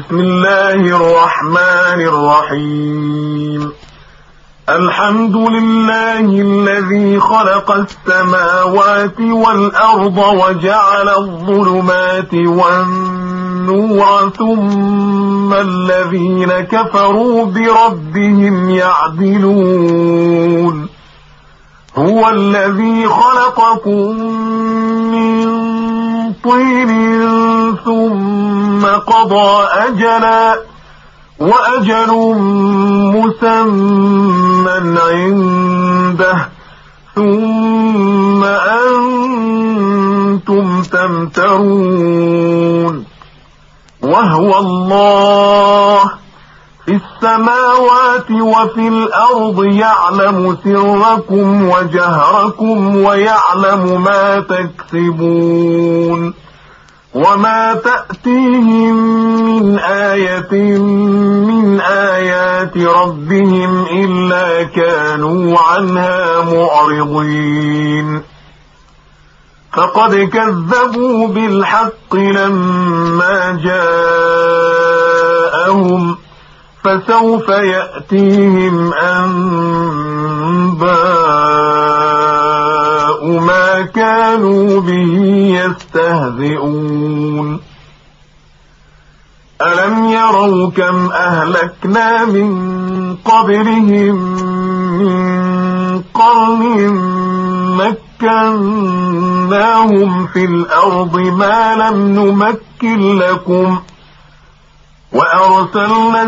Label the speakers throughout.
Speaker 1: بسم الله الرحمن الرحيم. الحمد لله الذي خلق السماوات والأرض وجعل الظلمات والنور ثم الذين كفروا بربهم يعدلون. هو الذي خلقكم من طين ثم قضى أجلا وأجل مسمى عنده ثم أنتم تمترون. وهو الله في السماوات وفي الأرض يعلم سركم وجهركم ويعلم ما تكسبون. وما تأتيهم من آية من آيات ربهم إلا كانوا عنها معرضين. فقد كذبوا بالحق لما جاءهم فسوف يأتيهم أنباء ما كانوا به يستهزئون. ألم يروا كم أهلكنا من قبلهم من قرن مكناهم في الأرض ما لم نمكن لكم وأرسلنا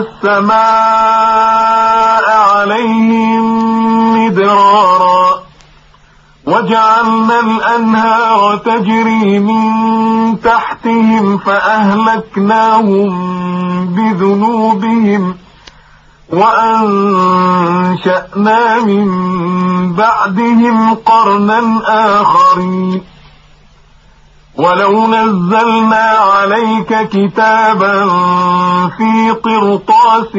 Speaker 1: السماء عليهم مدرارا وجعلنا الأنهار تجري من تحتهم فأهلكناهم بذنوبهم وأنشأنا من بعدهم قرنا آخرين. ولو نزلنا عليك كتابا في قرطاس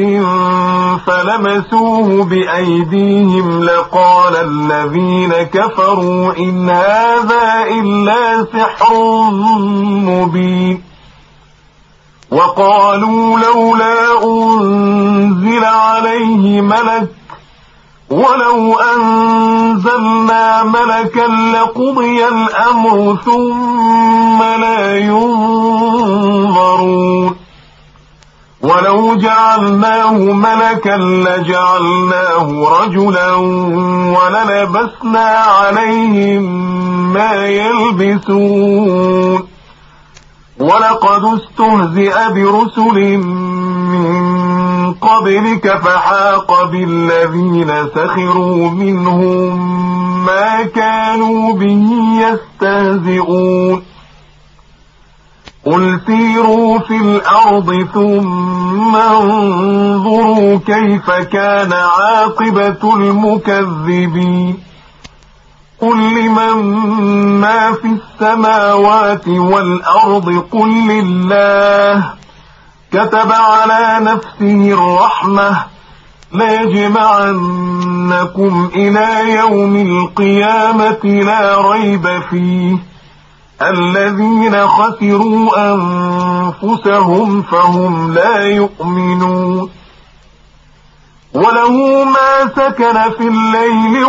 Speaker 1: فلمسوه بأيديهم لقال الذين كفروا إن هذا إلا سحر مبين. وقالوا لولا أنزل عليه ملك ولو أنزلنا ملكا لقضي الأمر ثم لا ينظرون. ولو جعلناه ملكا لجعلناه رجلا وللبسنا عليهم ما يلبسون. ولقد استهزئ برسل من قبلك فحاق بالذين سخروا منهم ما كانوا به يستهزئون. قل سيروا في الأرض ثم انظروا كيف كان عاقبة المكذبين. قل لمن ما في السماوات والأرض قل لله كتب على نفسه الرحمة ليجمعنكم إلى يوم القيامة لا ريب فيه الذين خسروا أنفسهم فهم لا يؤمنون. وله ما سكن في الليل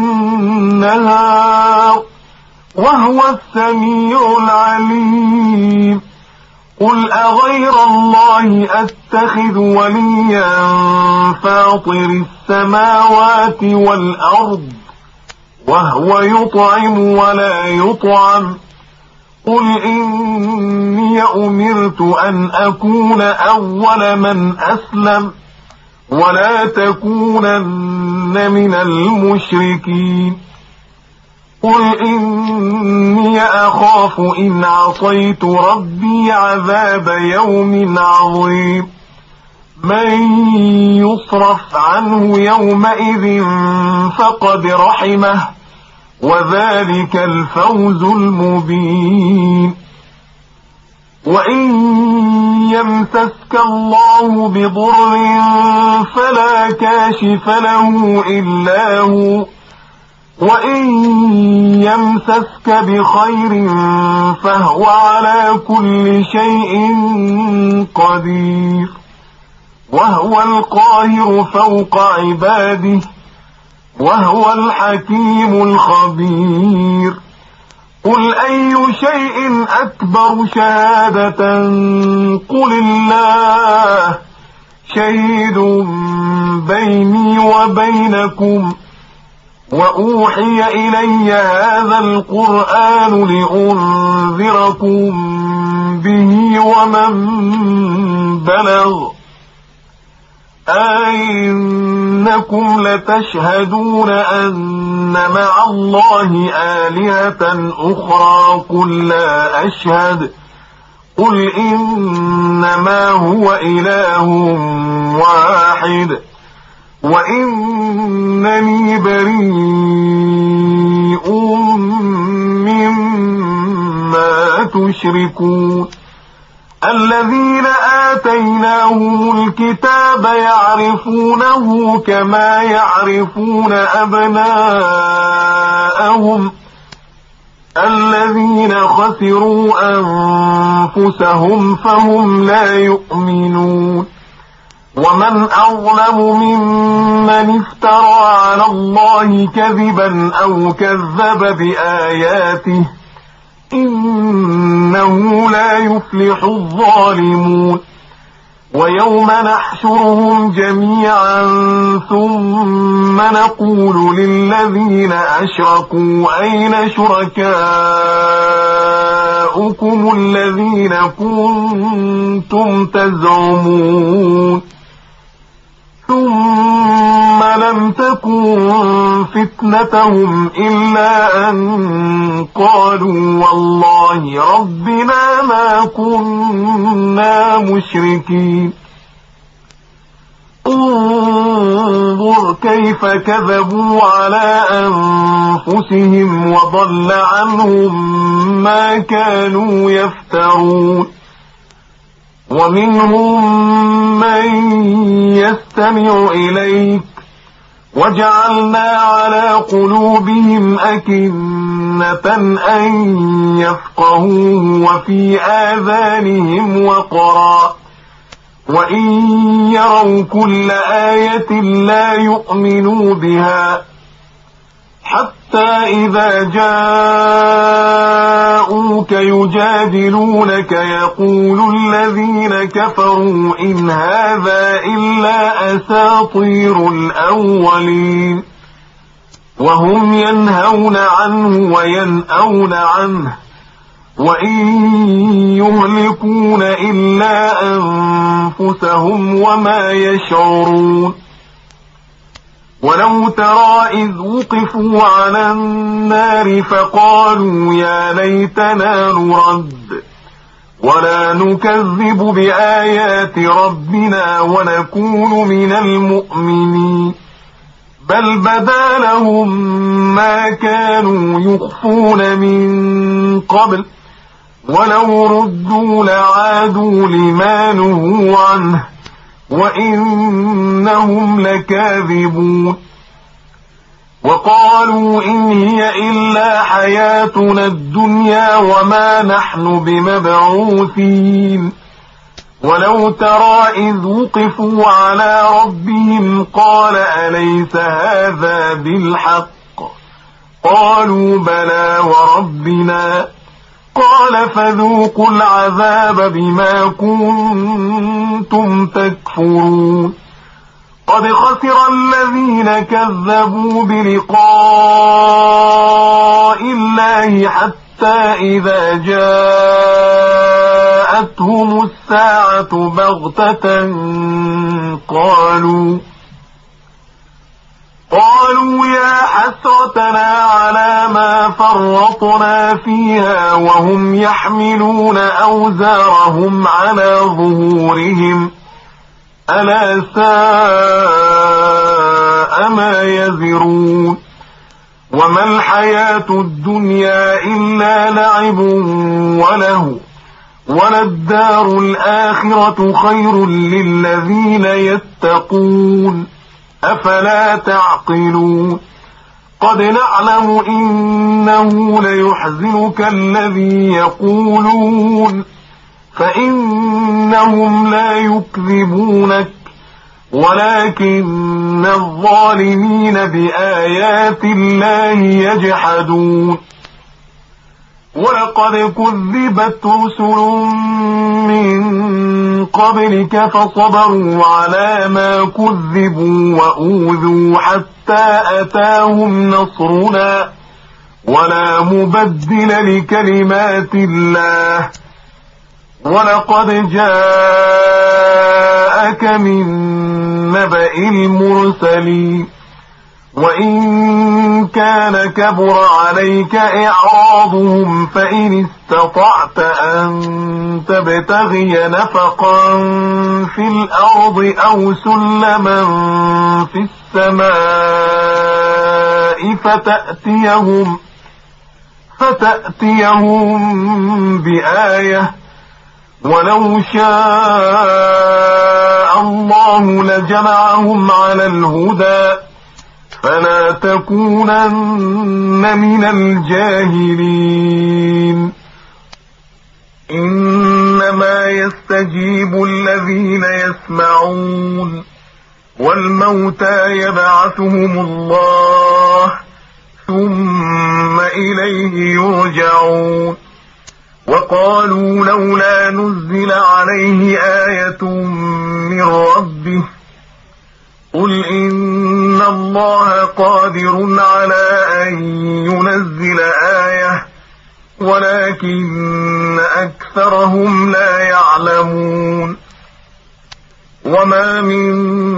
Speaker 1: والنهار وهو السميع العليم. قل أغير الله أتخذ وليا فاطر السماوات والأرض وهو يطعم ولا يطعم. قل إني أمرت أن أكون أول من أسلم ولا تكونن من المشركين. قل إني أخاف إن عصيت ربي عذاب يوم عظيم. من يصرف عنه يومئذ فقد رحمه وذلك الفوز المبين. وإن يمسسك الله بضر فلا كاشف له إلا هو وإن يمسسك بخير فهو على كل شيء قدير وهو القاهر فوق عباده وهو الحكيم الخبير. قل أي شيء أكبر شهادة قل الله شهيد بيني وبينكم وأوحي إلي هذا القرآن لأنذركم به ومن بلغ أئنكم لتشهدون أن مع الله آلهة أخرى قل لا أشهد قل إنما هو إله واحد وإنني بريء مما تشركون. الذين آتيناهم الكتاب يعرفونه كما يعرفون أبناءهم الذين خسروا أنفسهم فهم لا يؤمنون. ومن أظلم ممن افترى على الله كذبا أو كذب بآياته إنه لا يفلح الظالمون. ويوم نحشرهم جميعا ثم نقول للذين أشركوا أين شركاؤكم الذين كنتم تزعمون ثم لم تكن فتنتهم إلا أن قالوا والله ربنا ما كنا مشركين. انظر كيف كذبوا على أنفسهم وضل عنهم ما كانوا يفترون. ومنهم من يستمع إليك وجعلنا على قلوبهم أكنة أن يفقهوه وفي آذانهم وقرا وإن يروا كل آية لا يؤمنوا بها حتى إذا جاءوك يجادلونك يقول الذين كفروا إن هذا إلا أساطير الأولين وهم ينهون عنه وينأون عنه وإن يهلكون إلا أنفسهم وما يشعرون. ولو ترى إذ وقفوا على النار فقالوا يا ليتنا نرد ولا نكذب بآيات ربنا ونكون من المؤمنين بل بدا لهم ما كانوا يخفون من قبل ولو ردوا لعادوا لما نهوا عنه وإنهم لكاذبون. وقالوا إن هي إلا حياتنا الدنيا وما نحن بمبعوثين. ولو ترى إذ وقفوا على ربهم قال أليس هذا بالحق قالوا بلى وربنا قال فذوقوا العذاب بما كنتم تكفرون. قد خسر الذين كذبوا بلقاء الله حتى إذا جاءتهم الساعة بغتة قالوا يا حسرتنا على ما فرطنا فيها وهم يحملون أوزارهم على ظهورهم ألا ساء ما يزرون. وما الحياة الدنيا إلا لعب وله وللدار الآخرة خير للذين يتقون أفلا تعقلون. قد نعلم إنه ليحزنك الذي يقولون فإنهم لا يكذبونك ولكن الظالمين بآيات الله يجحدون. ولقد كذبت رسل من قبلك فصبروا على ما كذبوا وأوذوا حتى أتاهم نصرنا ولا مبدل لكلمات الله. ولقد جاءك من نبأ المرسلين. وإن كان كبر عليك إعراضهم فإن استطعت أن تبتغي نفقا في الأرض أو سلما في السماء فتأتيهم بآية ولو شاء الله لجمعهم على الهدى فلا تكونن من الجاهلين. إنما يستجيب الذين يسمعون والموتى يبعثهم الله ثم إليه يرجعون. وقالوا لولا نزل عليه آية من ربه قل إن الله قادر على أن ينزل آية ولكن أكثرهم لا يعلمون. وما من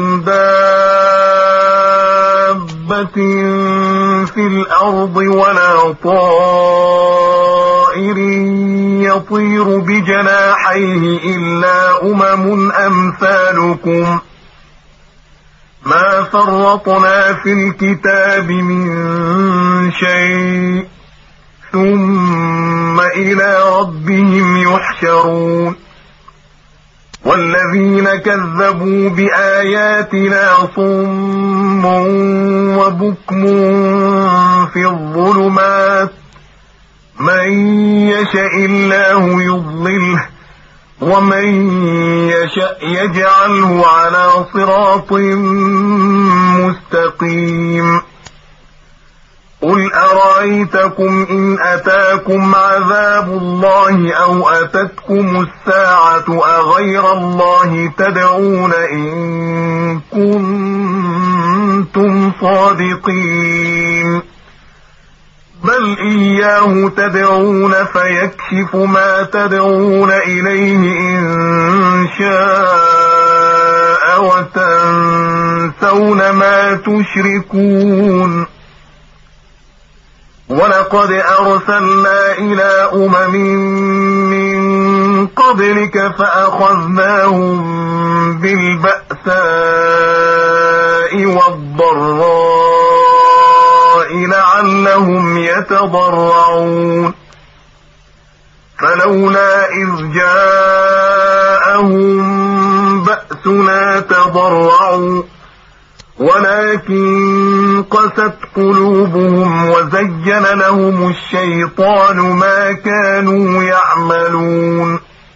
Speaker 1: دابة في الأرض ولا طائر يطير بجناحيه إلا أمم أمثالكم ما فرطنا في الكتاب من شيء ثم إلى ربهم يحشرون. والذين كذبوا بآياتنا صم وبكم في الظلمات من يشاء الله يضلله ومن يشاء يجعله على صراط مستقيم. قل أرأيتكم إن أتاكم عذاب الله أو أتتكم الساعة أغير الله تدعون إن كنتم صادقين بل إياه تدعون فيكشف ما تدعون إليه إن شاء وتنسون ما تشركون. ولقد أرسلنا إلى أمم من قبلك فأخذناهم بالبأساء والضراء لعلهم يتضرعون. فلولا إذ جاءهم بأسنا تضرعوا ولكن قست قلوبهم وزين لهم الشيطان ما كانوا يعملون.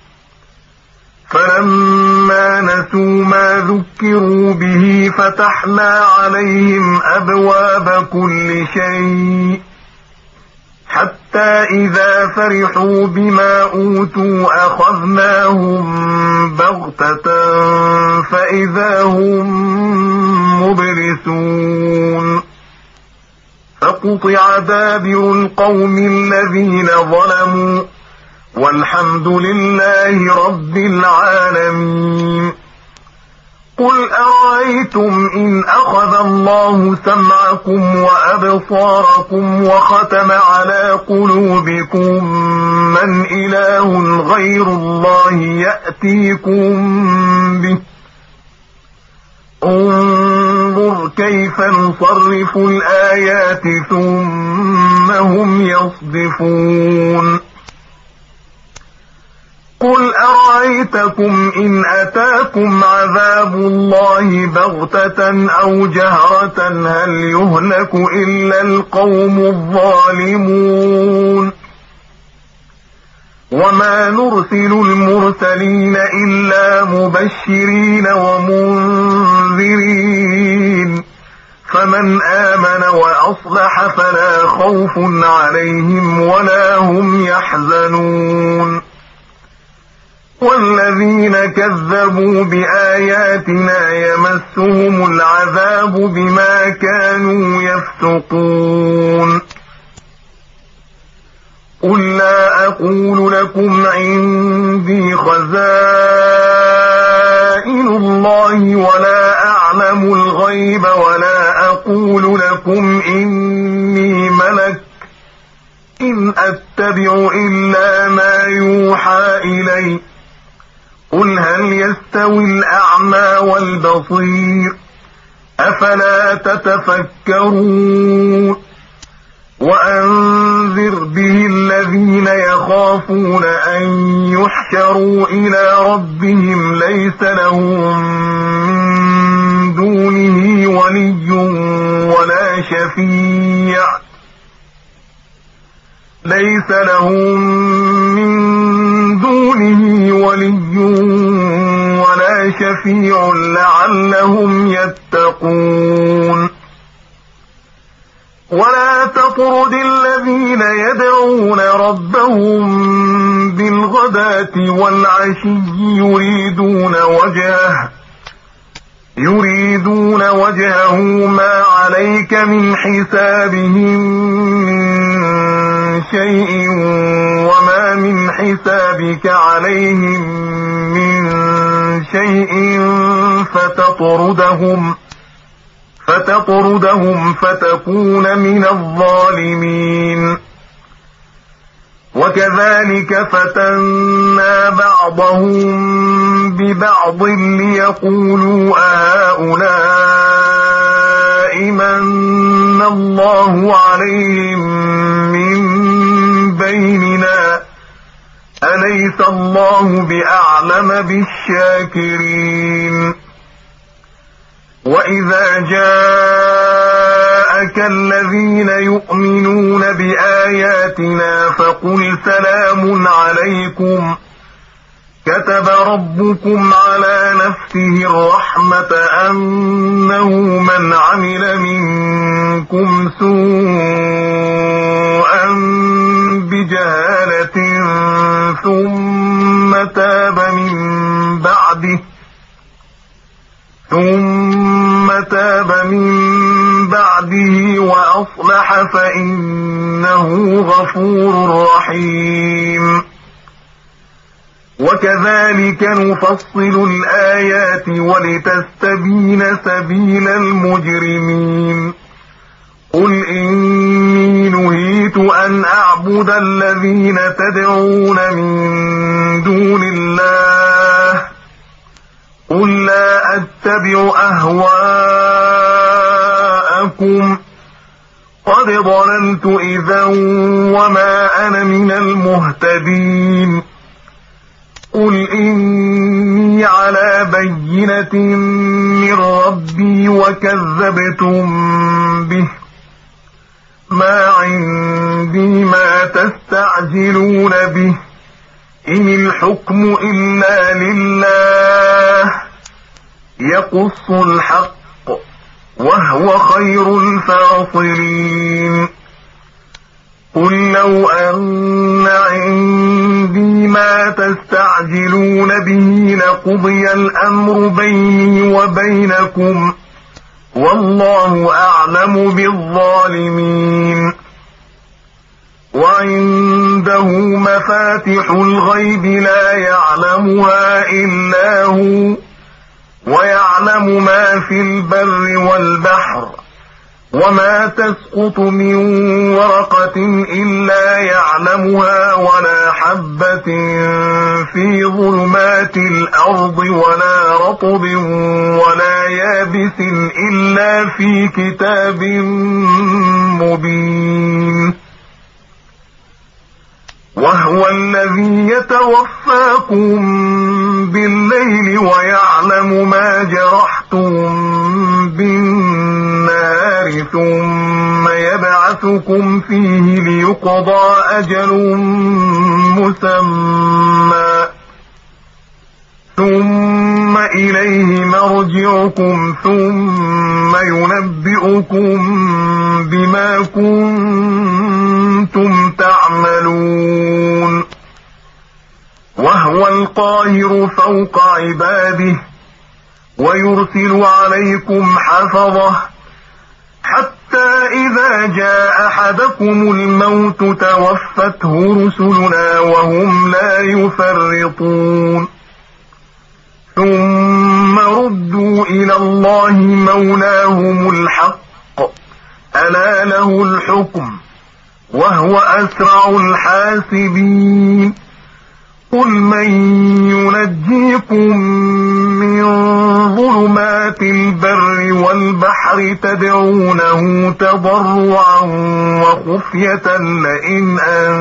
Speaker 1: فلما نسوا ما ذكروا به فتحنا عليهم أبواب كل شيء حتى إذا فرحوا بما أوتوا أخذناهم بغتة فإذا هم مبلسون. فقطع دابر القوم الذين ظلموا والحمد لله رب العالمين. قل أرأيتم إن أخذ الله سمعكم وأبصاركم وختم على قلوبكم من إله غير الله يأتيكم به انظر كيف نصرف الآيات ثم هم يصدفون. قل أرأيتكم إن أتاكم عذاب الله بغتة أو جهرة هل يهلك إلا القوم الظالمون. وما نرسل المرسلين إلا مبشرين ومنذرين فمن آمن وأصلح فلا خوف عليهم ولا هم يحزنون والذين كذبوا بآياتنا يمسهم العذاب بما كانوا يفسقون قل لا أقول لكم عندي خزائن الله ولا أعلم الغيب ولا أقول لكم إني ملك إن أتبع إلا ما يوحى إلي قل هل يستوي الأعمى والبصير أفلا تتفكرون وأنذر به الذين يخافون أن يحشروا إلى ربهم ليس لهم من دونه ولي ولا شفيع ليس لهم من دونه ولي ولا شفيع لعلهم يتقون ولا تطرد الذين يدعون ربهم بالغداة والعشي يريدون وجهه ما عليك من حسابهم من شيء وما من حسابك عليهم من شيء فتطردهم فتكون من الظالمين وكذلك فتنا بعضهم ببعض ليقولوا أهؤلاء من الله عليهم من بيننا أليس الله بأعلم بالشاكرين وإذا جاءك الذين يؤمنون بآياتنا فقل سلام عليكم كتب ربكم على نفسه الرحمة أنه من عمل منكم سوءا بجهالة ثم تاب من بعده وأصلح فإنه غفور رحيم وكذلك نفصل الآيات ولتستبين سبيل المجرمين قل إني نهيت أن أعبد الذين تدعون من دون الله قل لا أتبع أهواءكم قد ضللت إذا وما أنا من المهتدين قل إني على بينة من ربي وكذبتم به ما عندي ما تستعجلون به إن الحكم إلا لله يقص الحق وهو خير الفاصلين قل لو أن عندي ما تستعجلون به لقضي الأمر بيني وبينكم والله أعلم بالظالمين وعنده مفاتح الغيب لا يعلمها إلا هو ويعلم ما في البر والبحر وما تسقط من ورقة إلا يعلمها ولا حبة في ظلمات الأرض ولا رطب ولا يابس إلا في كتاب مبين وهو الذي يتوفاكم بالليل ويعلم ما جرحتم بالنهار ثم يبعثكم فيه ليقضى أجل مسمى ثم إليه مرجعكم ثم ينبئكم بما كنتم تعملون وهو القاهر فوق عباده ويرسل عليكم حفظه حتى إذا جاء أحدكم الموت توفته رسلنا وهم لا يفرطون ثم ردوا إلى الله مولاهم الحق ألا له الحكم وهو أسرع الحاسبين قل من ينجيكم من ظلمات البر والبحر تدعونه تضرعا وخفية لئن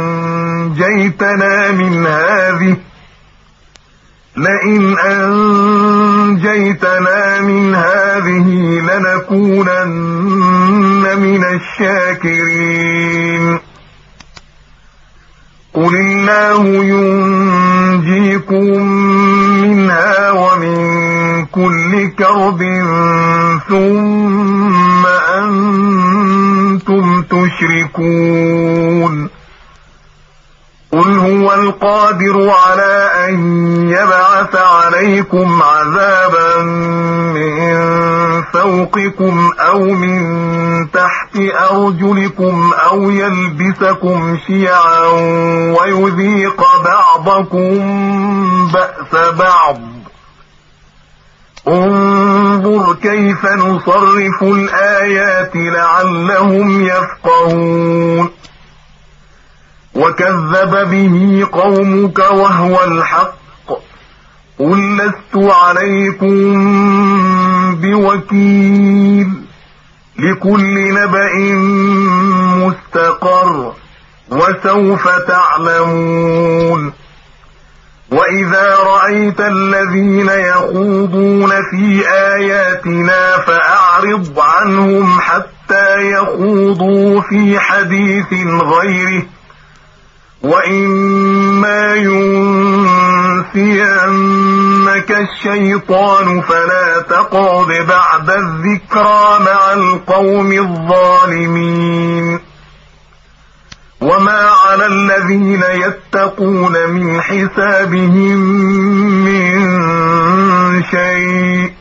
Speaker 1: أنجيتنا من هذه لنكونن من الشاكرين قل الله ينجيكم منها ومن كل كرب ثم أنتم تشركون قل هو القادر على أن يبعث عليكم عذابا من فوقكم أو من تحت أرجلكم أو يلبسكم شيعا ويذيق بعضكم بأس بعض انظر كيف نصرف الآيات لعلهم يفقهون وكذب به قومك وهو الحق قل لست عليكم بوكيل لكل نبأ مستقر وسوف تعلمون وإذا رأيت الذين يخوضون في آياتنا فأعرض عنهم حتى يخوضوا في حديث غيره وإما ينسينك الشيطان فلا تقعد بعد الذكرى مع القوم الظالمين وما على الذين يتقون من حسابهم من شيء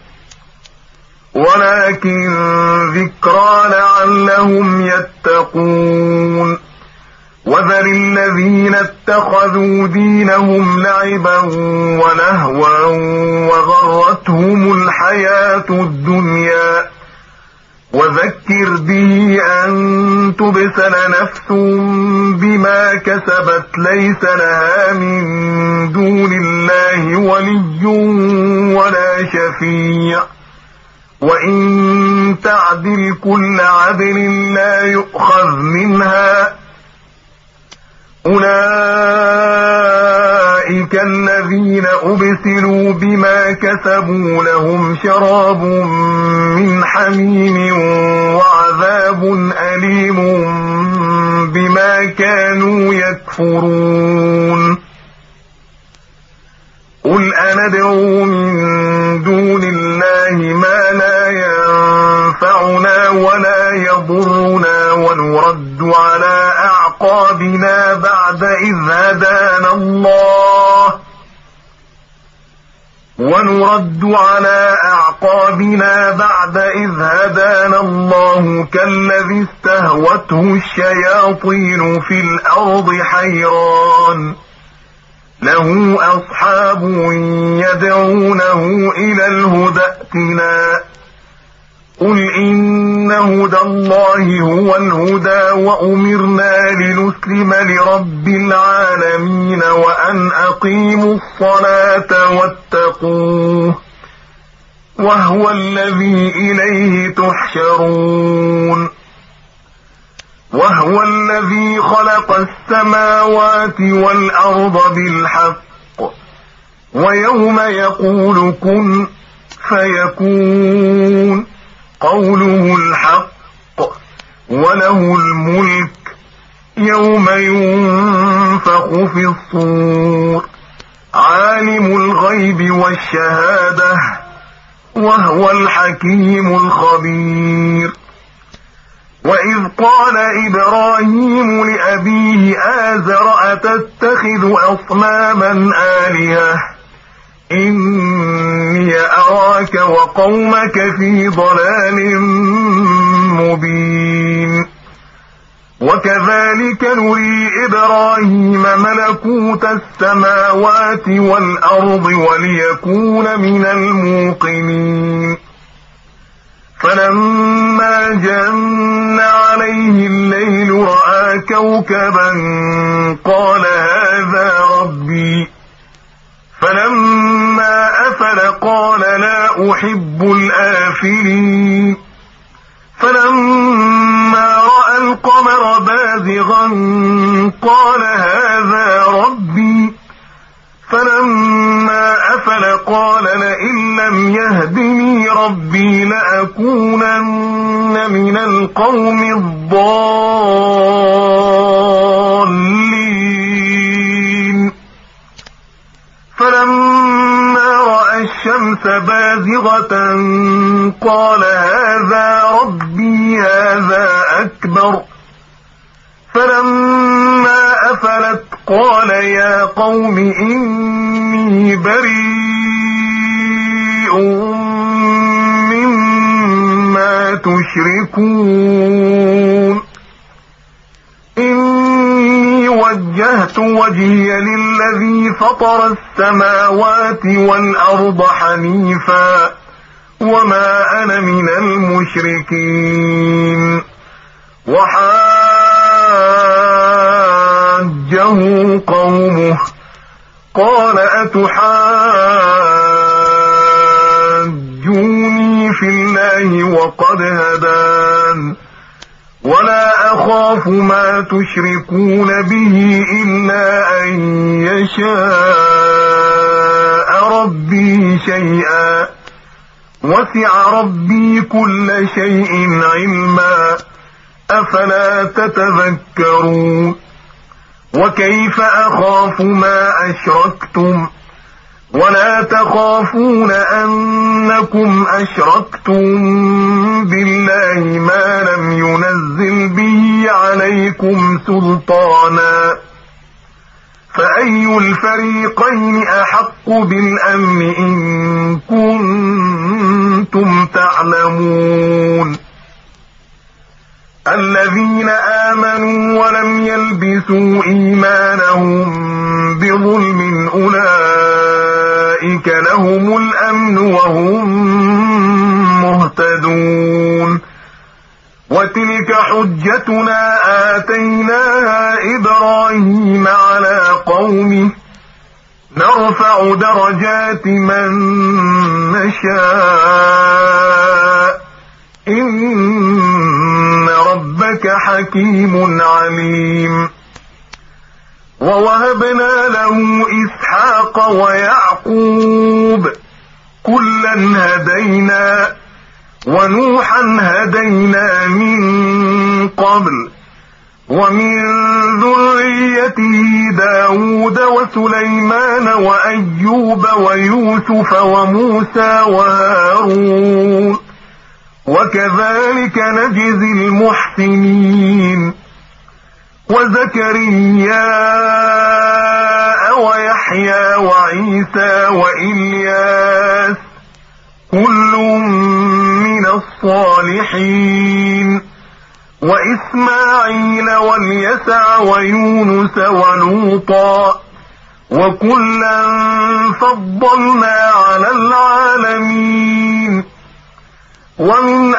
Speaker 1: ولكن ذكرى لعلهم يتقون وذر الذين اتخذوا دينهم لعبا ولهوا وغرتهم الحياة الدنيا وذكر به أن تبسل نفس بما كسبت ليس لها من دون الله ولي ولا شفيع وإن تعدل كل عدل لا يؤخذ منها أولئك الذين أبسلوا بما كسبوا لهم شراب من حميم وعذاب أليم بما كانوا يكفرون قل أندعو من دون الله ما لا ينفعنا ولا يضرنا ونرد على أعقابنا بعد إذ هدانا الله كالذي استهوته الشياطين في الأرض حيران له أصحاب يدعونه إلى الهدى ائتنا قل إن هدى الله هو الهدى وأمرنا لنسلم لرب العالمين وأن أقيموا الصلاة واتقوه وهو الذي إليه تحشرون وهو الذي خلق السماوات والأرض بالحق ويوم يقول كن فيكون قوله الحق وله الملك يوم ينفخ في الصور عالم الغيب والشهادة وهو الحكيم الخبير. وإذ قال إبراهيم لأبيه آزر أتتخذ أصناما آلهة إني أراك وقومك في ضلال مبين. وكذلك نري إبراهيم ملكوت السماوات والأرض وليكون من الموقنين. فلما جن عليه الليل رأى كوكبا قال هذا ربي، فلما أفل قال لا أحب الآفلين. فلما رأى القمر بازغا قال هذا ربي، فلما أفل قال لئن لم يهدني ربي لأكونن من القوم الضالين. فلما رأى الشمس بازغة قال هذا ربي هذا أكبر. فلما أفلت قال يا قوم إني بريء مما تشركون. إني وجهت وجهي للذي فطر السماوات والأرض حنيفا وما أنا من المشركين. وحاجه قومه قال أتحاجوني في الله وقد هدان ولا أخاف ما تشركون به إلا أن يشاء ربي شيئا وسع ربي كل شيء علما أفلا تتذكرون. وكيف أخاف ما أشركتم ولا تخافون أنكم أشركتم بالله ما لم ينزل به عليكم سلطانا فأي الفريقين أحق بالأمن إن كنتم تعلمون. الذين آمنوا ولم يلبسوا إيمانهم بظلم أولئك لهم الأمن وهم مهتدون. وتلك حجتنا آتيناها إبراهيم على قومه نرفع درجات من نشاء إن ربك حكيم عليم. ووهبنا له إسحاق ويعقوب كلا هدينا ونوحا هدينا من قبل ومن ذريته داود وسليمان وأيوب ويوسف وموسى وهارون وكذلك نجزي المحسنين. وزكريا ويحيى وعيسى وإلياس كل من الصالحين وإسماعيل واليسع ويونس ولوطا وكلا فضلنا على العالمين. ومن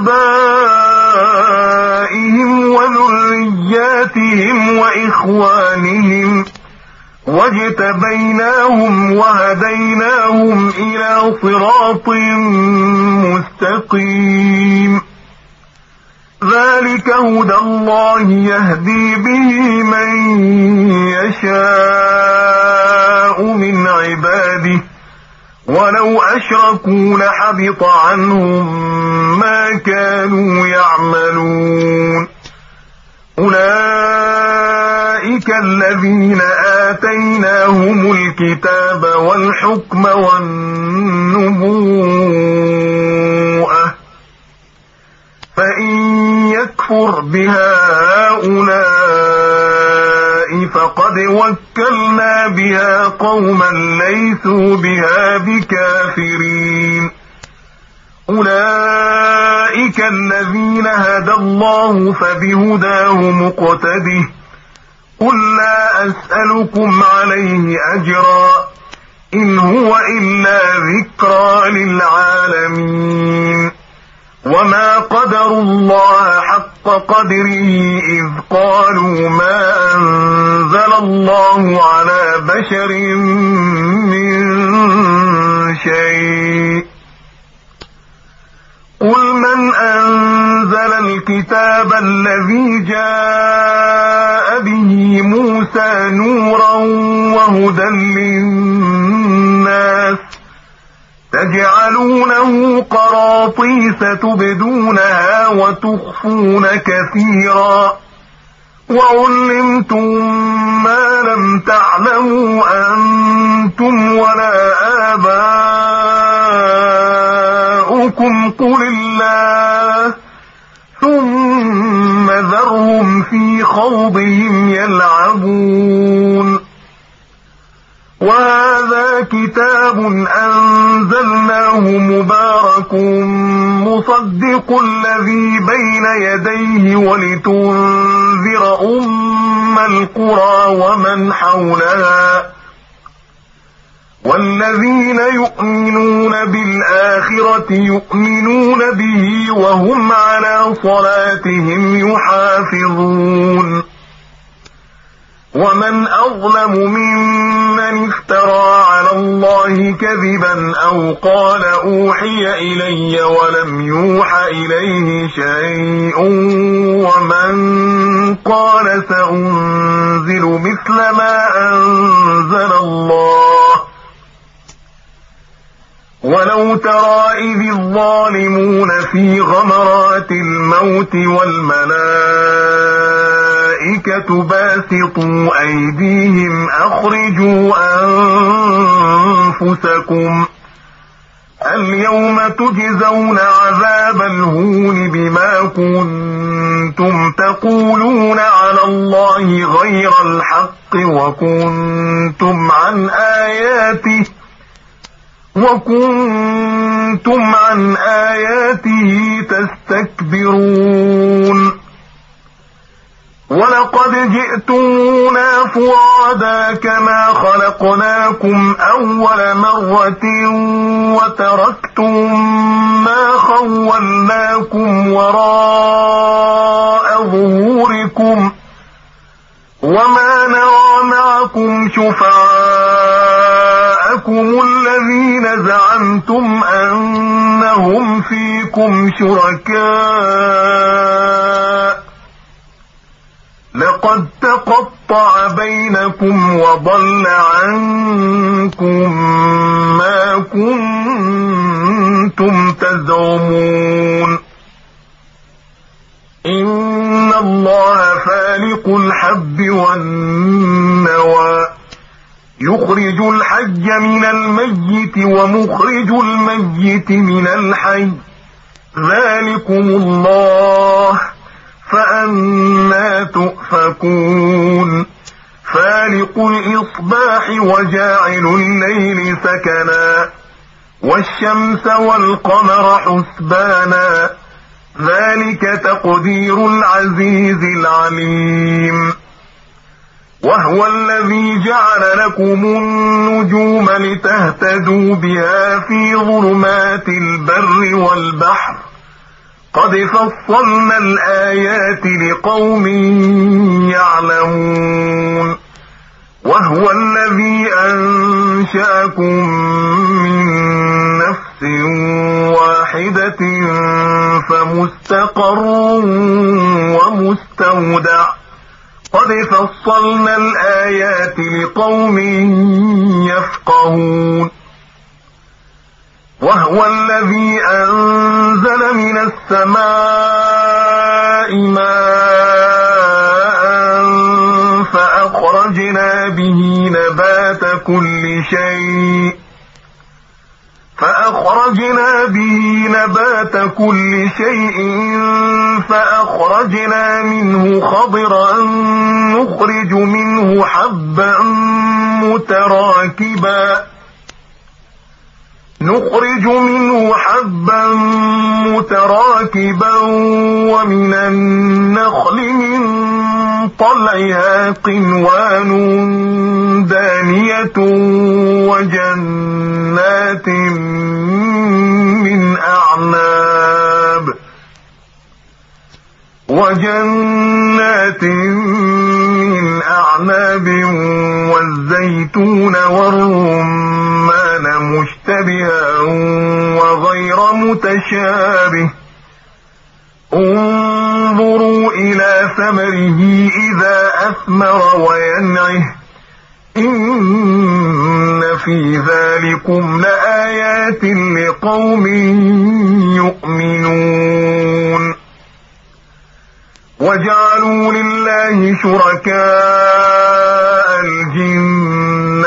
Speaker 1: آبائهم وذرياتهم وإخوانهم واجتبيناهم وهديناهم إلى صراط مستقيم. ذلك هدى الله يهدي به من يشاء من عباده ولو أشركوا لحبط عنهم ما كانوا يعملون. أولئك الذين آتيناهم الكتاب والحكم والنبوءة، فإن يكفر بها هؤلاء فقد وكلنا بها قوما ليسوا بها بكافرين. أولئك الذين هدى الله فبهداه مقتده، قل لا أسألكم عليه أجرا إن هو إلا ذكرى للعالمين. وما قدروا الله حق قدره إذ قالوا ما أنزل الله على بشر من شيء. قل من أنزل الكتاب الذي جاء به موسى نورا وهدى للناس تجعلونه قراطيس تبدونها وتخفون كثيرا وعلمتم ما لم تعلموا أنتم ولا آباؤكم قل الله ثم ذرهم في خوضهم يلعبون. وهذا كتاب أنزلناه مبارك مصدق الذي بين يديه ولتنذر أم القرى ومن حولها والذين يؤمنون بالآخرة يؤمنون به وهم على صلاتهم يحافظون. ومن أظلم ممن افترى على الله كذبا أو قال أوحي إلي ولم يوح إليه شيء ومن قال سأنزل مثل ما أنزل الله. ولو ترى إذ الظالمون في غمرات الموت والملائكة باسطوا أيديهم أخرجوا أنفسكم اليوم تجزون عذاب الهون بما كنتم تقولون على الله غير الحق وكنتم عن آياته تستكبرون. ولقد جئتمونا فرادا كما خلقناكم أول مرة وتركتم ما خولناكم وراء ظهوركم وما نرى معكم شفعاءكم الذين زعمتم أنهم فيكم شركاء لقد تقطع بينكم وضل عنكم ما كنتم تزعمون. إن الله فالق الحب والنوى يخرج الحي من الميت ومخرج الميت من الحي ذلكم الله فأنى تؤفكون. فالق الإصباح وجاعل الليل سكنا والشمس والقمر حسبانا ذلك تقدير العزيز العليم. وهو الذي جعل لكم النجوم لتهتدوا بها في ظلمات البر والبحر قد فصلنا الآيات لقوم يعلمون. وهو الذي أنشأكم من نفس واحدة فمستقر ومستودع قد فصلنا الآيات لقوم يفقهون. وهو الذي أنزل من السماء ماء فأخرجنا به نبات كل شيء فأخرجنا منه خضرا نخرج منه حبا متراكبا ومن النخل من طلعها قنوان دانية وجنات من أعناب والزيتون والرمان مشتبها وغير متشابه انظروا إلى ثمره إذا أثمر وينعه إن في ذلكم لآيات لقوم يؤمنون. وجعلوا لله شركاء الجن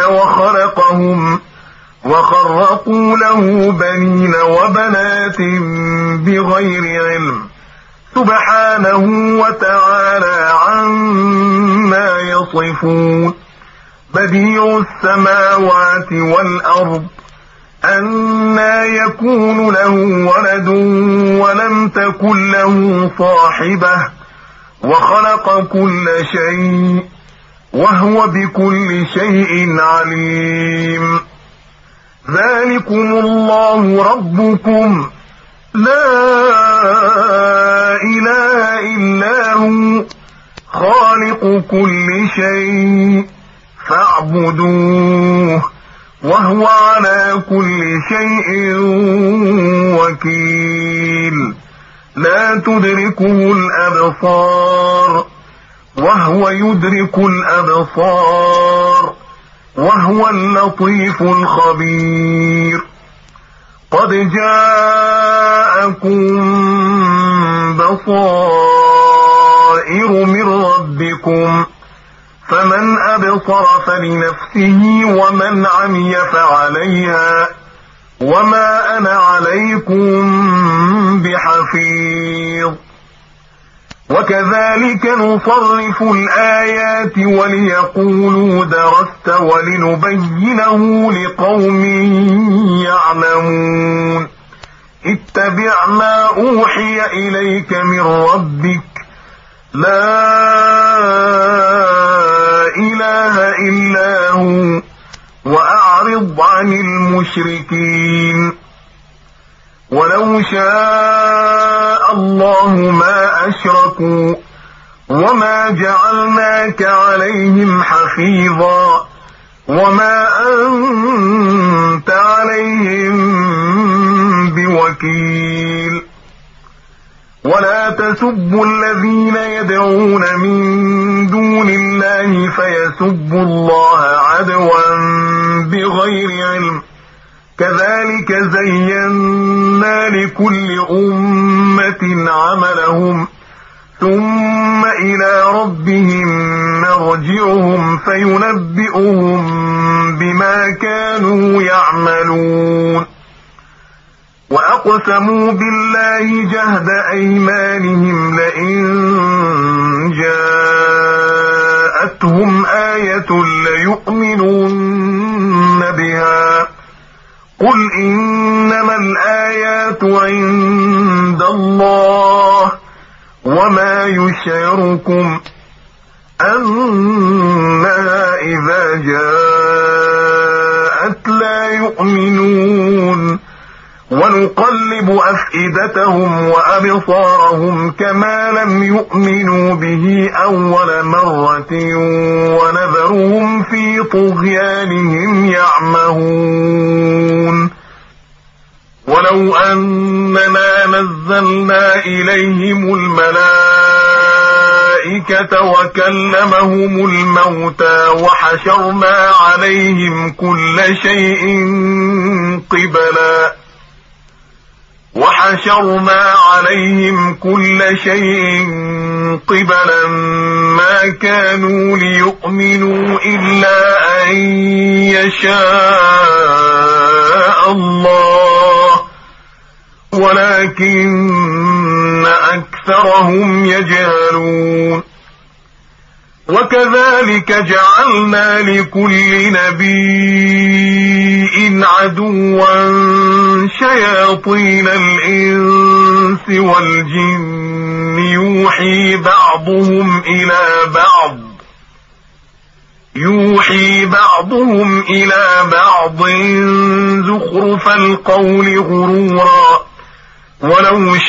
Speaker 1: وخرقوا له بنين وبنات بغير علم سبحانه وتعالى عما يصفون. بديع السماوات والأرض أنى يكون له ولد ولم تكن له صاحبة وخلق كل شيء وهو بكل شيء عليم. ذلكم الله ربكم لا إله إلا هو خالق كل شيء فاعبدوه وهو على كل شيء وكيل. لا تدركه الأبصار وهو يدرك الأبصار وهو اللطيف الخبير. قد جاءكم بصائر من ربكم فمن أبصر فلنفسه ومن عمي فعليها وما أنا عليكم بحفيظ. وكذلك نصرف الآيات وليقولوا درست ولنبينه لقوم يعلمون. اتبع ما أوحي إليك من ربك لا إله إلا هو وأعرض عن المشركين. ولو شاء الله ما أشركوا وما جعلناك عليهم حفيظا وما أنت عليهم بوكيل. ولا تسبوا الذين يدعون من دون الله فيسبوا الله عدوا بغير علم كذلك زينا لكل أمة عملهم ثم إلى ربهم مرجعهم فينبئهم بما كانوا يعملون. وأقسموا بالله جهد أيمانهم لئن جاءتهم آية ليؤمنون بها قل إنما الآيات عند الله وما يشعركم أنها إذا جاءت لا يؤمنون. ونقلب أفئدتهم وأبصارهم كما لم يؤمنوا به أول مرة ونذرهم في طغيانهم يعمهون. ولو أننا نزلنا إليهم الملائكة وكلمهم الموتى وحشرنا عليهم كل شيء قبلا وحشرنا عليهم كل شيء قبلا ما كانوا ليؤمنوا إلا أن يشاء الله ولكن أكثرهم يجهلون. وكذلك جعلنا لكل نبي عدوا شياطين الإنس والجن يوحي بعضهم إلى بعض زخرف القول غرورا ولو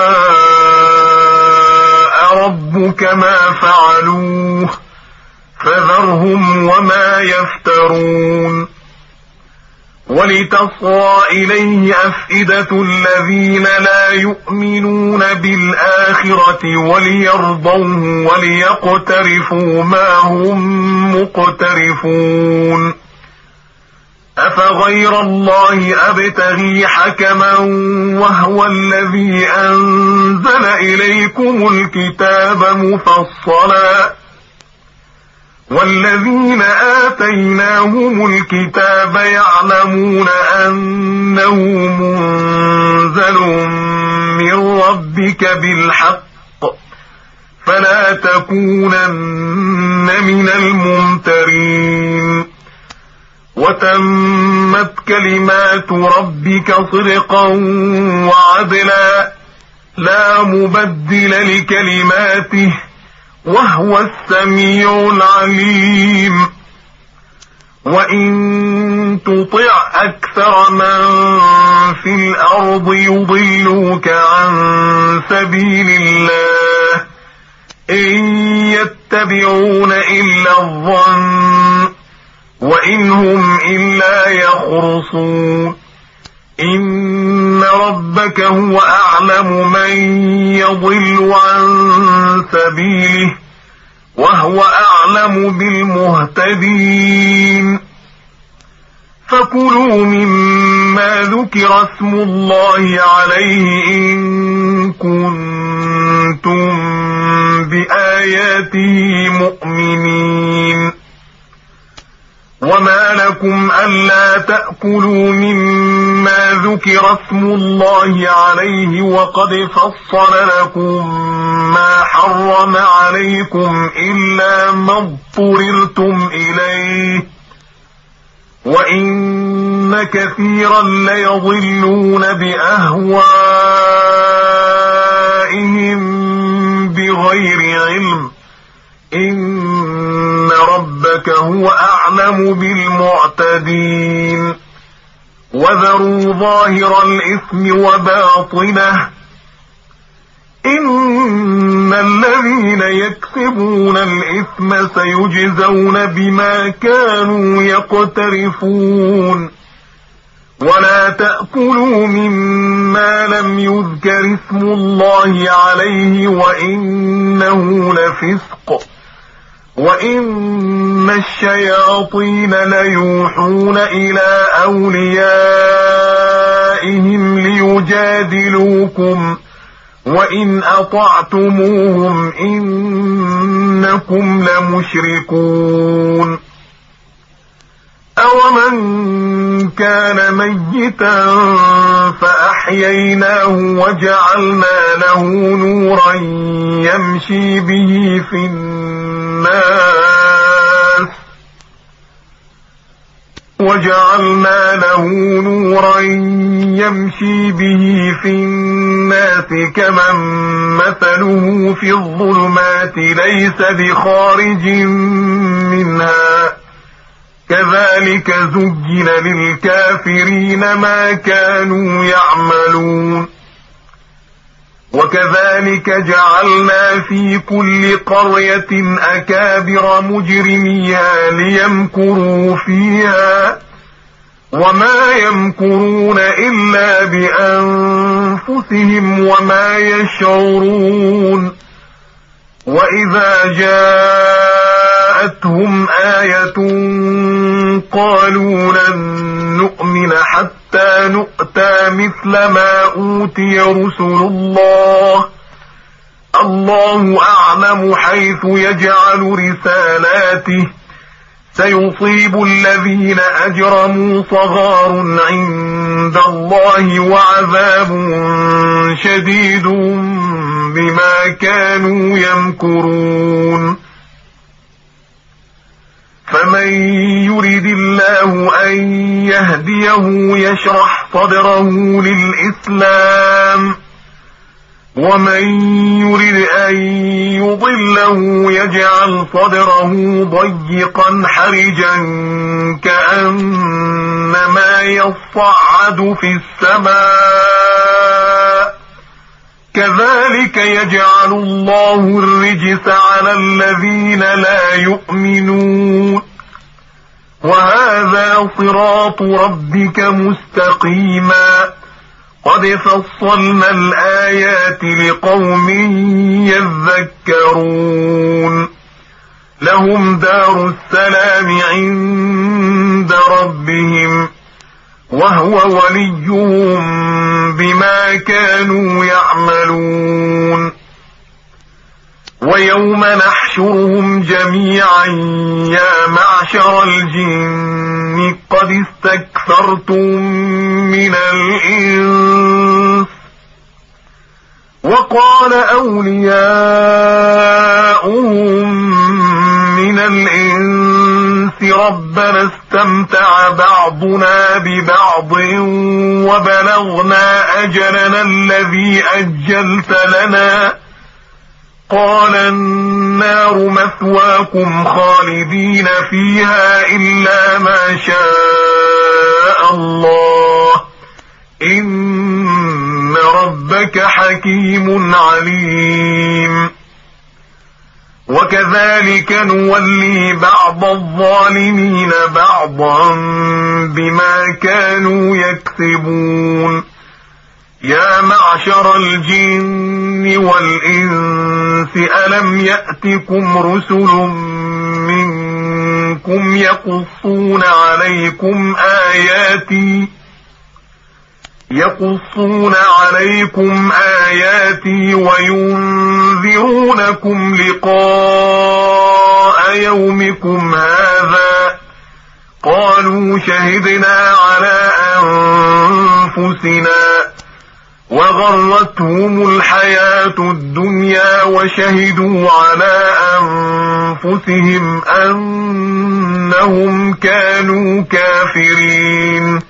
Speaker 1: شاء ربك ما فعلوه فذرهم وما يفترون. ولتصغى إليه أفئدة الذين لا يؤمنون بالآخرة وليرضوه وليقترفوا ما هم مقترفون. أفغير الله أبتغي حكما وهو الذي أنزل إليكم الكتاب مفصلا والذين آتيناهم الكتاب يعلمون أنه منزل من ربك بالحق فلا تكونن من الممترين. وتمت كلمات ربك صدقا وعدلا لا مبدل لكلماته وهو السميع العليم. وإن تطع أكثر من في الأرض يضلوك عن سبيل الله إن يتبعون إلا الظن وإن هم إلا يخرصون. إن ربك هو أعلم من يضل عن سبيله وهو أعلم بالمهتدين. فكلوا مما ذكر اسم الله عليه إن كنتم بآياته مؤمنين. وما لكم ألا تأكلوا مما ذكر اسم الله عليه وقد فصل لكم ما حرم عليكم إلا ما اضطررتم إليه وإن كثيرا ليضلون بأهوائهم بغير علم إن ربك هو أعلم بالمعتدين. وذروا ظاهر الإثم وباطنه إن الذين يكسبون الإثم سيجزون بما كانوا يقترفون. ولا تأكلوا مما لم يذكر اسم الله عليه وإنه لفسق وإن الشياطين ليوحون إلى أوليائهم ليجادلوكم وإن أطعتموهم إنكم لمشركون. أومن كان ميتا فأحييناه وجعلنا له نورا يمشي به في الناس كمن مثله في الظلمات ليس بخارج منها كذلك زين للكافرين ما كانوا يعملون. وكذلك جعلنا في كل قرية أكابر مجرميها ليمكروا فيها وما يمكرون إلا بأنفسهم وما يشعرون. وإذا جاءتهم آية قالوا لن نؤمن حتى حتى نؤتى مثل ما أوتي رسل الله، الله أعلم حيث يجعل رسالاته، سيصيب الذين أجرموا صغار عند الله وعذاب شديد بما كانوا يمكرون. فمن يرد الله أن يهديه يشرح صدره للإسلام، ومن يرد أن يضله يجعل صدره ضيقا حرجا كأنما يصعد في السماء، كذلك يجعل الله الرجس على الذين لا يؤمنون. وهذا صراط ربك مستقيما، قد فصلنا الآيات لقوم يذكرون. لهم دار السلام عند ربهم، وهو وليهم بما كانوا يعملون. ويوم نحشرهم جميعا يا معشر الجن قد استكثرتم من الإنس، وقال أولياؤهم من الإنس ربنا استمتع بعضنا ببعض وبلغنا أجلنا الذي أجلت لنا، قال النار مثواكم خالدين فيها إلا ما شاء الله، إن ربك حكيم عليم. وكذلك نولي بعض الظالمين بعضا بما كانوا يكسبون. يا معشر الجن والإنس ألم يأتكم رسل منكم يقصون عليكم آياتي وينذرونكم لقاء يومكم هذا، قالوا شهدنا على أنفسنا وغرتهم الحياة الدنيا وشهدوا على أنفسهم أنهم كانوا كافرين.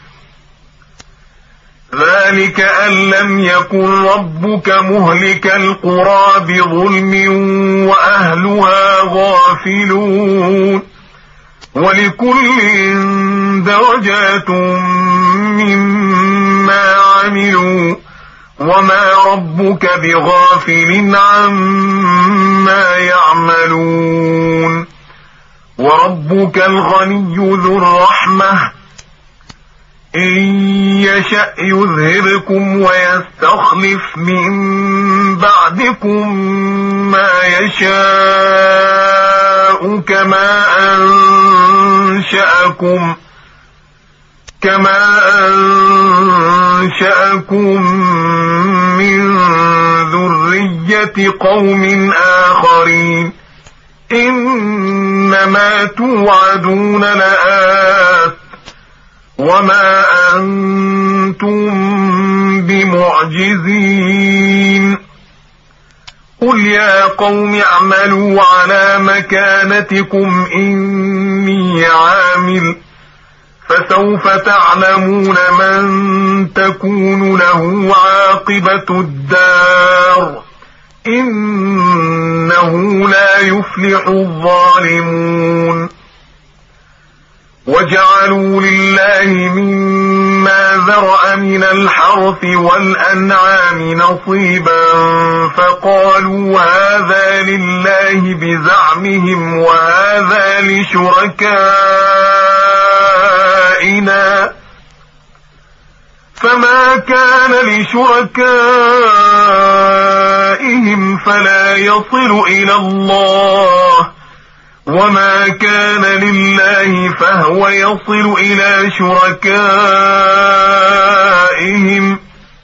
Speaker 1: ذلك أن لم يكن ربك مهلك القرى بظلم وأهلها غافلون، ولكل درجات مما عملوا، وما ربك بغافل عما يعملون. وربك الغني ذو الرحمة، إن يشأ يذهبكم ويستخلف من بعدكم ما يشاء كما أنشأكم من ذرية قوم آخرين، إنما توعدون لآت وما أنتم بمعجزين. قل يا قوم اعملوا على مكانتكم إني عامل، فسوف تعلمون من تكون له عاقبة الدار، إنه لا يفلح الظالمون. وجعلوا لله مما ذرأ من الحرث والأنعام نصيبا، فقالوا هذا لله بزعمهم وهذا لشركائنا، فما كان لشركائهم فلا يصل إلى الله، وما كان لله فهو يصل إلى شركائهم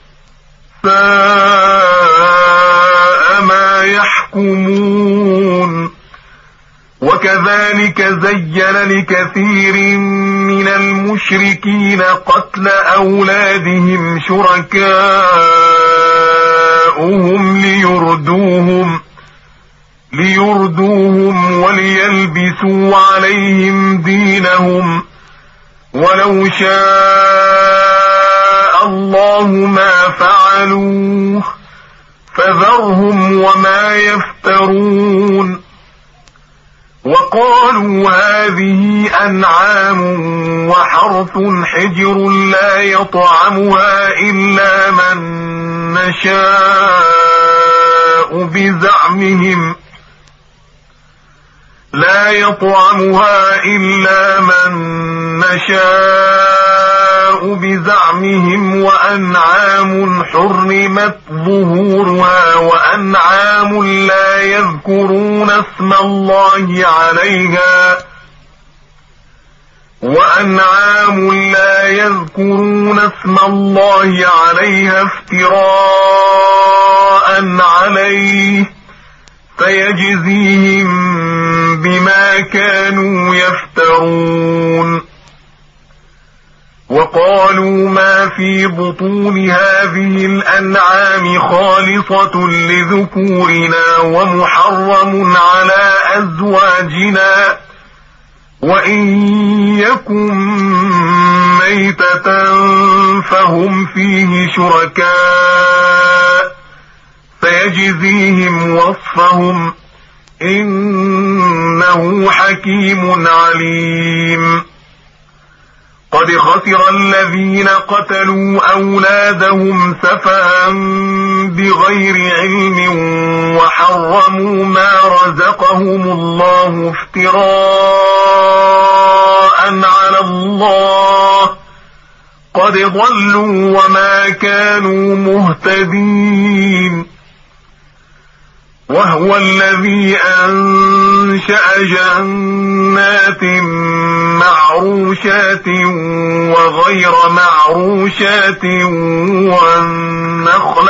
Speaker 1: ساء ما يحكمون. وكذلك زين لكثير من المشركين قتل أولادهم شركاؤهم ليردوهم وليلبسوا عليهم دينهم، ولو شاء الله ما فعلوه فذرهم وما يفترون. وقالوا هذه أنعام وحرث حجر لا يطعمها إلا من نشاء بزعمهم وأنعام حرمت ظهورها وأنعام لا يذكرون اسم الله عليها افتراء عليه فيجزيهم بما كانوا يفترون. وقالوا ما في بطون هذه الأنعام خالصة لذكورنا ومحرم على أزواجنا، وإن يكن ميتة فهم فيه شركاء فيجزيهم وصفهم إنه حكيم عليم. قد خسر الذين قتلوا أولادهم سفها بغير علم وحرموا ما رزقهم الله افتراء على الله، قد ضلوا وما كانوا مهتدين. وهو الذي أنشأ جنات معروشات وغير معروشات والنخل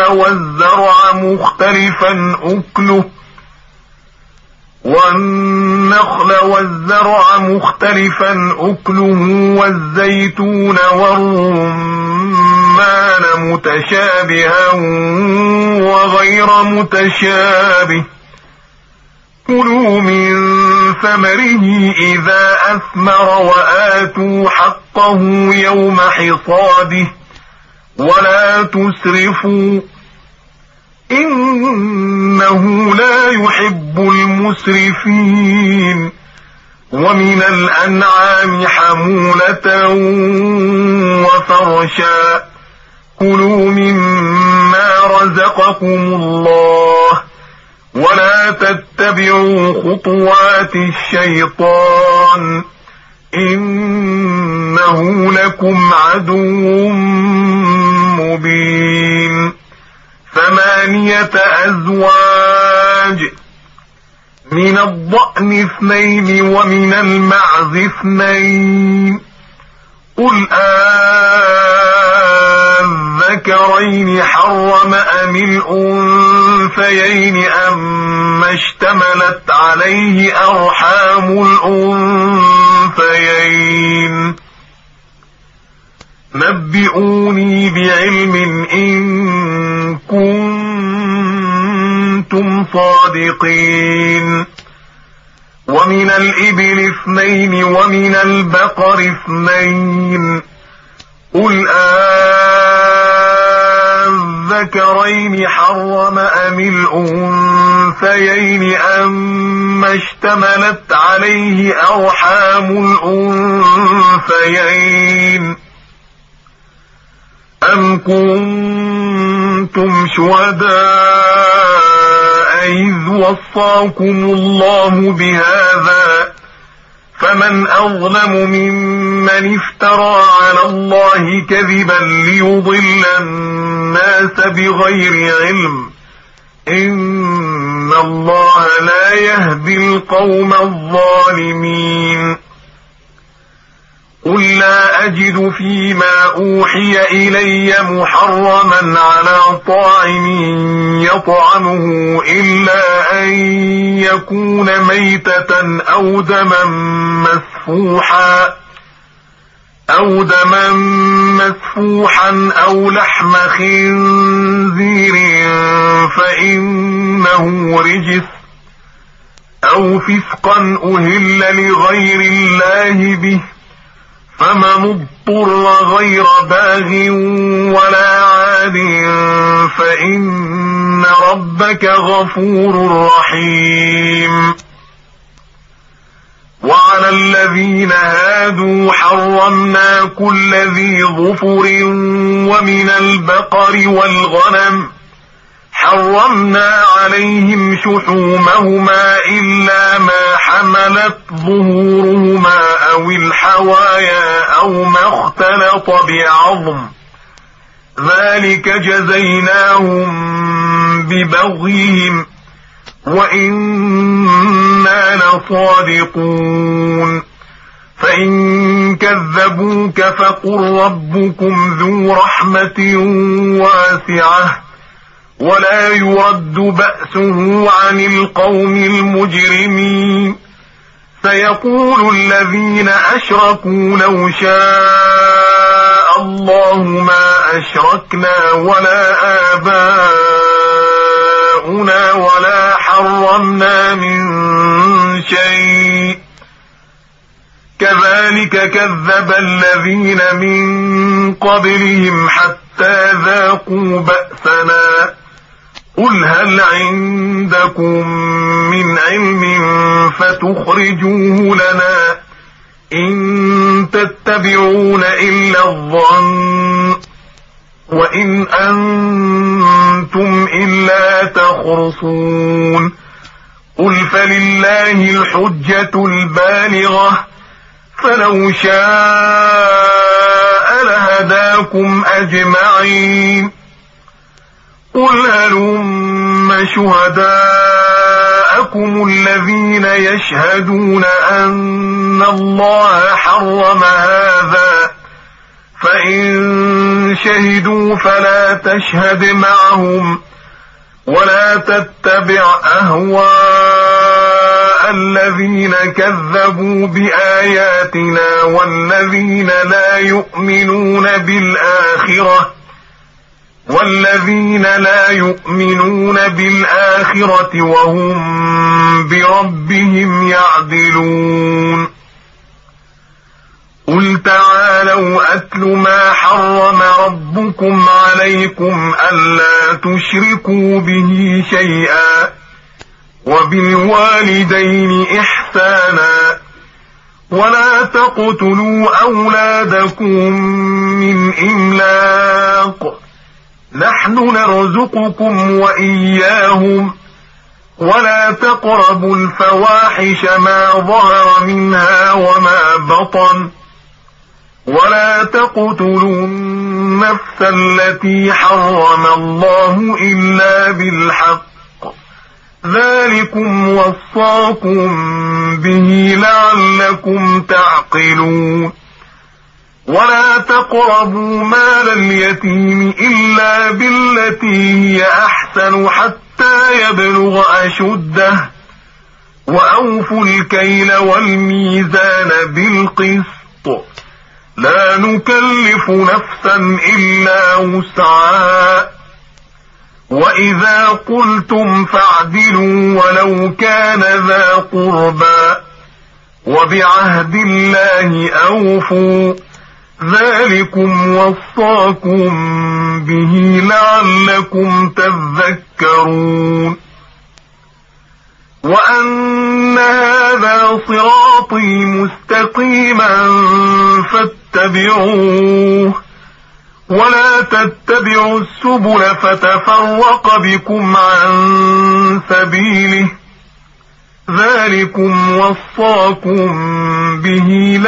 Speaker 1: والزرع مختلفا أكله والزيتون والرمان متشابها وغير متشابه، كلوا من ثمره إذا أثمر وآتوا حقه يوم حصاده ولا تسرفوا إنه لا يحب المسرفين. ومن الأنعام حمولة وفرشا، كلوا مما رزقكم الله ولا تتبعوا خطوات الشيطان إنه لكم عدو مبين. 8 أزواج، من الضأن 2 ومن المعز 2، قل الذكرين حرم أم الأنثيين أما اشتملت عليه أرحام الأنثيين، نبئوني بعلم إن كنتم صادقين. ومن الإبل 2 ومن البقر 2، قل الذكرين حرم أم الأنثيين أما اشتملت عليه أرحام الأنثيين، أم كنتم شهداء إذ وصاكم الله بهذا، فمن أظلم ممن افترى على الله كذبا ليضل الناس بغير علم، إن إن الله لا يهدي القوم الظالمين. قل لا أجد فيما أوحي إلي محرما على طاعم يطعمه إلا أن يكون ميتة أو دما مسفوحا أو لحم خنزير فإنه رجس أو فسقا أهل لغير الله به، فمن اضطر غير باغ ولا عاد فإن ربك غفور رحيم. وعلى الذين هادوا حرمنا كل ذي ظفر ومن البقر والغنم حرمنا عليهم شحومهما إلا ما حملت ظهورهما أو الحوايا أو ما اختلط بعظم، ذلك جزيناهم ببغيهم وإنا لصادقون. فإن كذبوك فقل ربكم ذو رحمة واسعة ولا يرد بأسه عن القوم المجرمين. سيقول الذين أشركوا لو شاء الله ما أشركنا ولا آباؤنا ولا حرمنا من شيء، كذلك كذب الذين من قبلهم حتى ذاقوا بأسنا. قل هل عندكم من علم فتخرجوه لنا إن تتبعون إلا الظن وإن أنتم إلا تخرصون. قل فلله الحجة البالغة فلو شاء لهداكم أجمعين. قل هلم شهداءكم الذين يشهدون أن الله حرم هذا، فإن شهدوا فلا تشهد معهم ولا تتبع أهواء الذين كذبوا بآياتنا والذين لا يؤمنون بالآخرة وهم بربهم يعدلون. قل تعالوا أتل ما حرم ربكم عليكم ألا تشركوا به شيئا وبالوالدين إحسانا ولا تقتلوا أولادكم من إملاق، نحن نرزقكم وإياهم، ولا تقربوا الفواحش ما ظهر منها وما بطن، ولا تقتلوا النفس التي حرم الله إلا بالحق، ذلكم وصاكم به لعلكم تعقلون. ولا تقربوا مال اليتيم إلا بالتي هي أحسن حتى يبلغ أشده، وأوفوا الكيل والميزان بالقسط، لا نكلف نفسا إلا وسعها، وإذا قلتم فاعدلوا ولو كان ذا قربى، وبعهد الله أوفوا، ذلكم وصاكم به لعلكم تذكرون. وأن هذا صراطي مستقيما فاتبعوه ولا تتبعوا السبل فتفرق بكم عن سبيله، ذلكم وصاكم به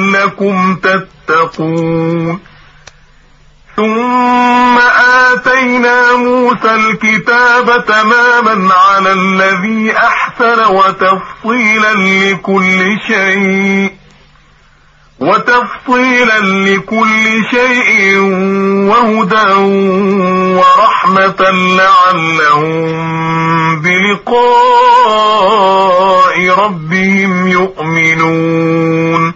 Speaker 1: لعلكم تتقون. ثم آتينا وآتينا موسى الكتاب تماما على الذي أحسن وتفصيلا لكل شيء وهدى ورحمة لعلهم بلقاء ربهم يؤمنون.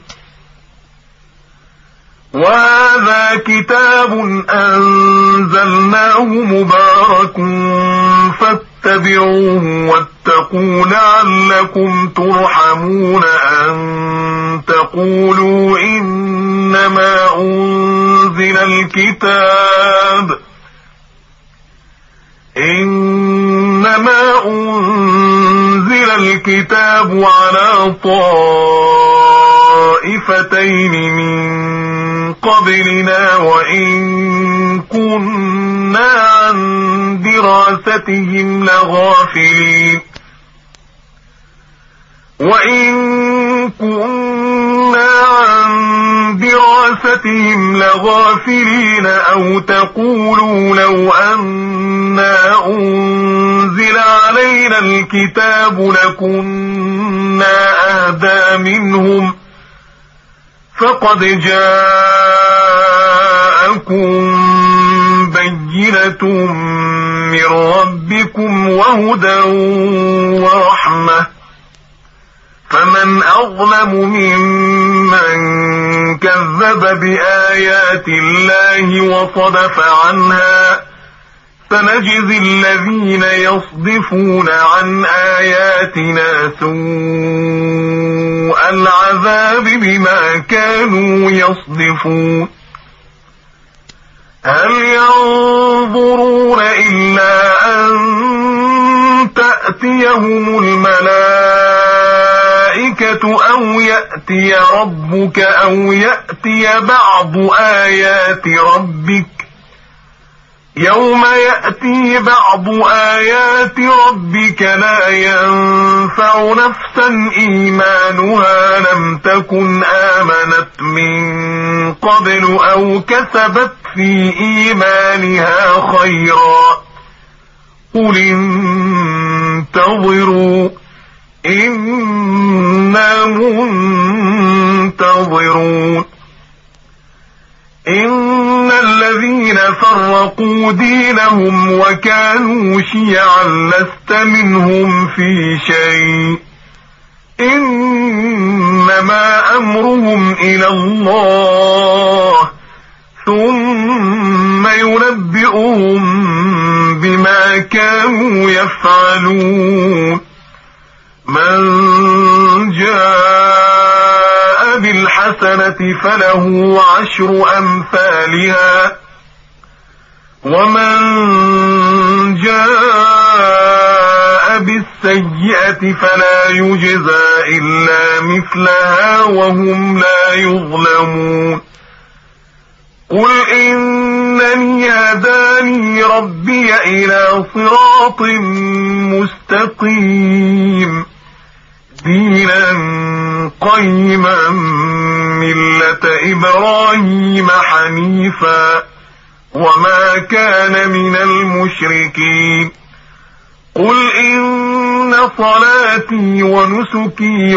Speaker 1: وهذا كتاب أنزلناه مبارك فاتبعوه واتقوا لعلكم ترحمون أن تقولوا إنما أنزل الكتاب على طائفتين من قبلنا وإن كنا عن دراستهم لغافلين أو تقولوا لو أنا أنزل علينا الكتاب لكنا أهدى منهم فقد جاءكم بينة من ربكم وهدى ورحمة فمن أظلم ممن كذب بآيات الله وصدف عنها سنجزي الذين يصدفون عن آياتنا سوء العذاب بما كانوا يصدفون. هل ينظرون إلا أن تأتيهم الملائكة أو يأتي ربك أو يأتي بعض آيات ربك يوم يأتي بعض آيات ربك لا ينفع نفسا إيمانها لم تكن آمنت من قبل أو كسبت في إيمانها خيرا قل انتظروا إنا منتظرون. إن الذين فرقوا دينهم وكانوا شيعا لست منهم في شيء إنما أمرهم إلى الله ثم ينبئهم بما كانوا يفعلون. من جاء بالحسنة فله 10 أمثالها ومن جاء بالسيئة فلا يجزى إلا مثلها وهم لا يظلمون. قل إنني هداني ربي إلى صراط مستقيم دينا قيما ملة إبراهيم حنيفا وما كان من المشركين. قل إن صلاتي ونسكي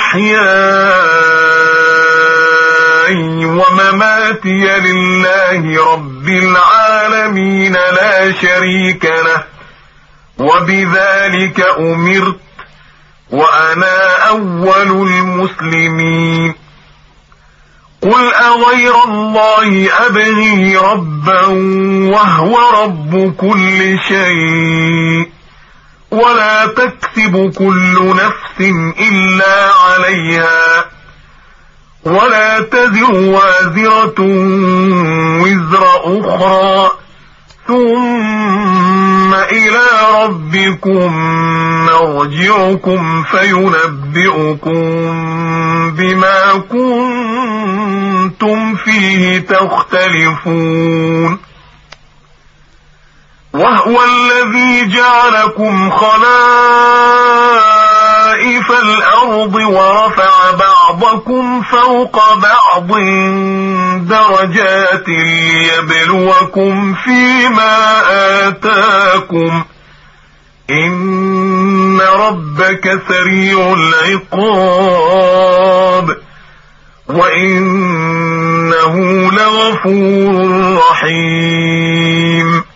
Speaker 1: ومحياي ومماتي لله رب العالمين لا شريك له وبذلك أمرت وأنا أول المسلمين. قل أغير الله أبغي ربا وهو رب كل شيء ولا تكسب كل نفس إلا عليها ولا تزر وازرة وزر أخرى ثم إلى ربكم مرجعكم فينبئكم بما كنتم فيه تختلفون. وهو الذي جعلكم خلائف الأرض ورفع بعضكم بعضكم فوق بعض درجات ليبلوكم فيما آتاكم إن ربك سريع العقاب وإنه لغفور رحيم.